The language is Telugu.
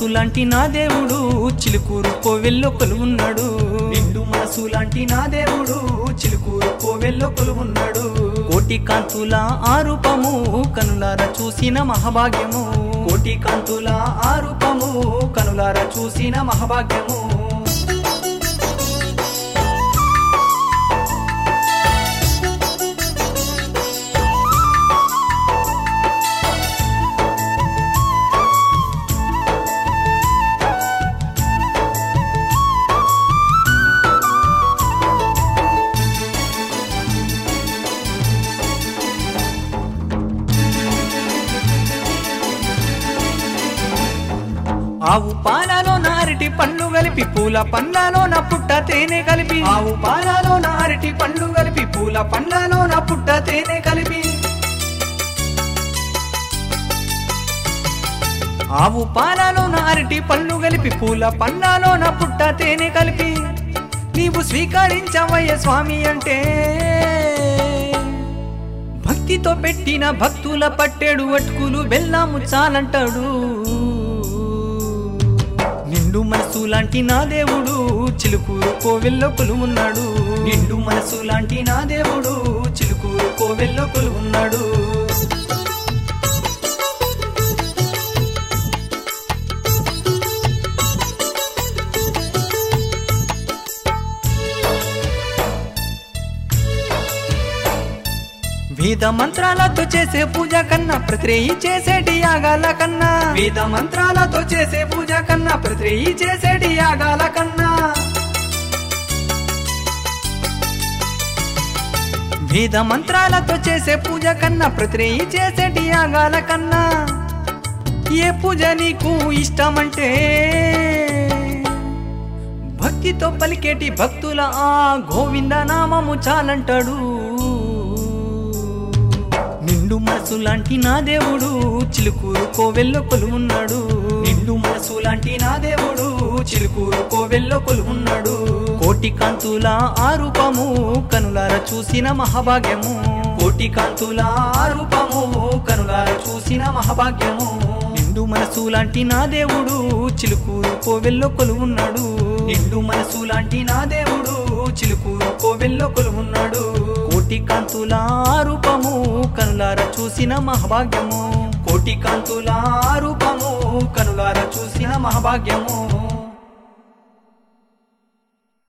మనసులాంటి నా దేవుడు చిలుకూరు కోవెల్లో కొలువున్నాడు నిండు మనసులాంటి నా దేవుడు చిలుకూరు కోవెల్లో కొలువున్నాడు కోటి కాంతుల ఆ రూపము కనులార చూసిన మహాభాగ్యము కోటి కాంతుల ఆ రూపము కనులార చూసిన మహాభాగ్యము ఆవు పాలలో నారిటి పండ్లు కలిపి పూల పండ్లలో నా పుట్ట తేనె కలిపి ఆవు పాలలో నారిటి పండ్లు కలిపి పూల పండ్లలో నా పుట్ట తేనె కలిపి ఆవు పాలలో నారిటి పండ్లు కలిపి పూల పండ్లలో నా పుట్ట తేనె కలిపి నీవు స్వీకరించవయ్య స్వామి అంటే భక్తితో పెట్టిన భక్తుల పట్టెడు అటుకులు బెల్లము చాలంటాడు నిండు మనసులాంటి నా దేవుడు చిలుకూరు కోవెల్లో కొలువున్నాడు నిండు మనసులాంటి నా దేవుడు చిలుకూరు కోవెల్లో కొలువున్నాడు వేద మంత్రాలతో చేసే పూజ కన్నా ప్రతిరేయి చేసేటి యాగాల కన్నా వేద మంత్రాలతో చేసే పూజ కన్నా ప్రతిరేయి చేసేటి యాగాల కన్నా వేద మంత్రాలతో చేసే పూజ కన్నా ప్రతిరేయి చేసేటి యాగాల కన్నా ఏ పూజ నీకు ఇష్టమంటే భక్తితో పలికేటి భక్తుల ఆ గోవింద నామము చాలంటాడు నిండు మనసులాంటి నా దేవుడు చిలుకూరు కోవెల్లో కొలువున్నాడు నిండు మనసులాంటి నా దేవుడు చిలుకూరు కోవెల్లో కొలువున్నాడు కోటి కాంతుల ఆ రూపము కనులార చూసిన మహాభాగ్యము కోటి కాంతుల ఆ రూపము కనులార చూసిన మహాభాగ్యము నిండు మనసులాంటి నా దేవుడు చిలుకూరు కోవెల్లో కొలువున్నాడు నిండు మనసులాంటి నా దేవుడు చిలుకూరు కోవెల్లో కొలువున్నాడు కోటి కాంతుల ఆ రూపము కనులార చూసిన మహాభాగ్యము కోటి కాంతుల ఆ రూపము కనులార చూసిన మహాభాగ్యము